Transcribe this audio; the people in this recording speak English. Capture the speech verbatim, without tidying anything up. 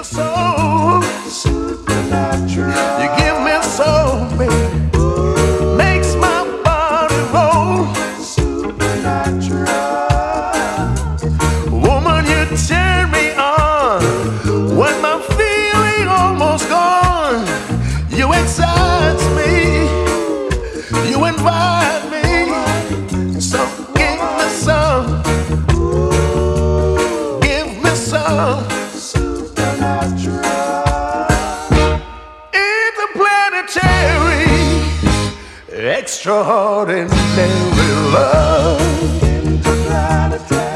me soul. Supernatural. You give me soul, baby. Makes my body roll. Supernatural. Woman, you turn me on when my feeling almost gone. You excite me. You invite me. So give me some. Give me some. Supernatural. Interplanetary, extraordinary love. Interplanetary.